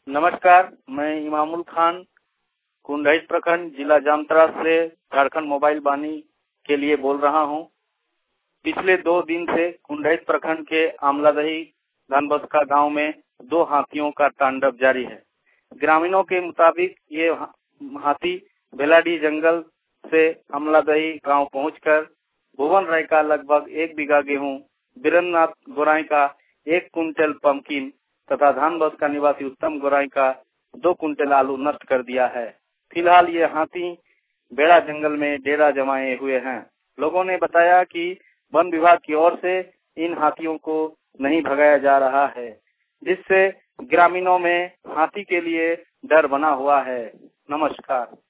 नमस्कार, मैं इमामुल खान कुंडहित प्रखंड जिला जामताड़ा से झारखंड मोबाइल वाणी के लिए बोल रहा हूं। पिछले 2 दिन से कुंडहित प्रखंड के आमलादही धनबसका गांव में 2 हाथियों का तांडव जारी है। ग्रामीणों के मुताबिक ये हाथी बेलाडी जंगल से आमलादही गांव पहुंचकर भुवन राय का लगभग 1 बीघा गेहूं, बीरेंद्रनाथ गोराई का 1 कुंटल पंपकिन तथा धानबसका निवासी उत्तम गोराई का 2 कुंटल आलू नष्ट कर दिया है। फिलहाल ये हाथी बेड़ा जंगल में डेरा जमाए हुए हैं। लोगों ने बताया कि वन विभाग की ओर से इन हाथियों को नहीं भगाया जा रहा है, जिससे ग्रामीणों में हाथी के लिए डर बना हुआ है। नमस्कार।